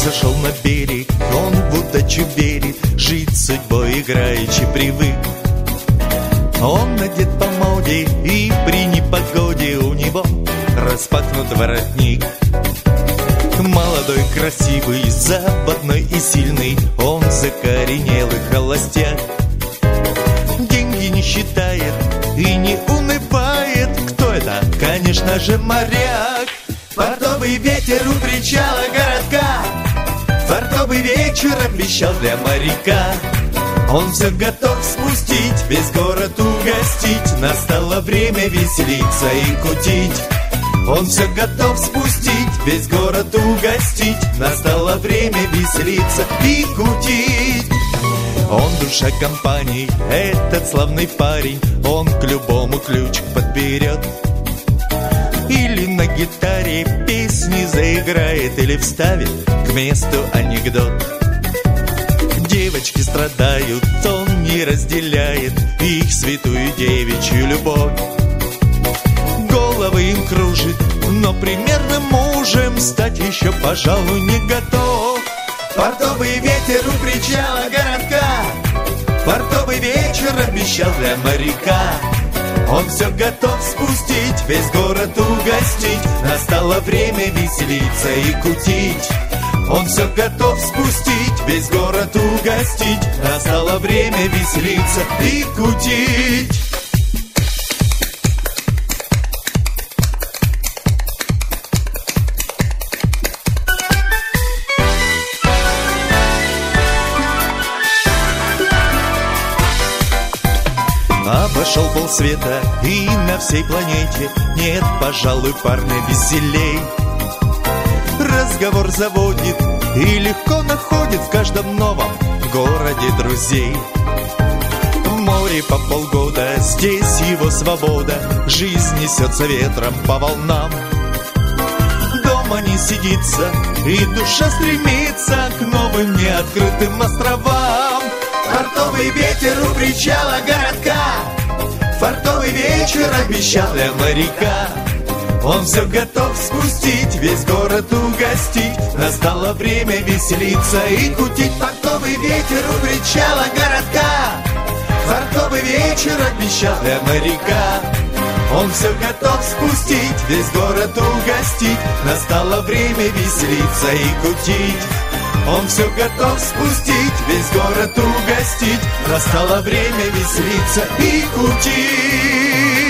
сошел на берег, он в удачу верит, жить судьбой играючи привык. Он одет по моде, и при непогоде у него распахнут воротник. Молодой, красивый, западной и сильный, он закоренелый холостяк. Деньги не считает и не унывает. Кто это? Конечно же, моряк. Портовый ветер у причала городка, фартовый вечер обещал для моряка. Он все готов спустить, весь город угостить. Настало время веселиться и кутить. Он все готов спустить, весь город угостить. Настало время веселиться и кутить. Он душа компании, этот славный парень. Он к любому ключик подберет. Или на гитаре песни заиграет, или вставит к месту анекдот. Девочки страдают, он не разделяет их святую девичью любовь. Головы им кружит, но примерным мужем стать еще, пожалуй, не готов. Портовый ветер у причала городка, фартовый вечер обещал для моряка. Он все готов спустить, весь город угостить. Настало время веселиться и кутить. Он все готов спустить, весь город угостить. Настало время веселиться и кутить. Обошел полсвета, и на всей планете нет, пожалуй, парня веселей. Разговор заводит и легко находит в каждом новом городе друзей. В море по полгода, здесь его свобода, жизнь несется ветром по волнам. Дома не сидится, и душа стремится к новым неоткрытым островам. Портовый ветер у причала городка, фартовый вечер обещал для моряка. Он все готов спустить, весь город угостить. Настало время веселиться и кутить. Портовый ветер у причала городка, фартовый вечер обещал для моряка. Он все готов спустить, весь город угостить. Настало время веселиться и кутить. Он все готов спустить, весь город угостить. Настало время веселиться и кутить.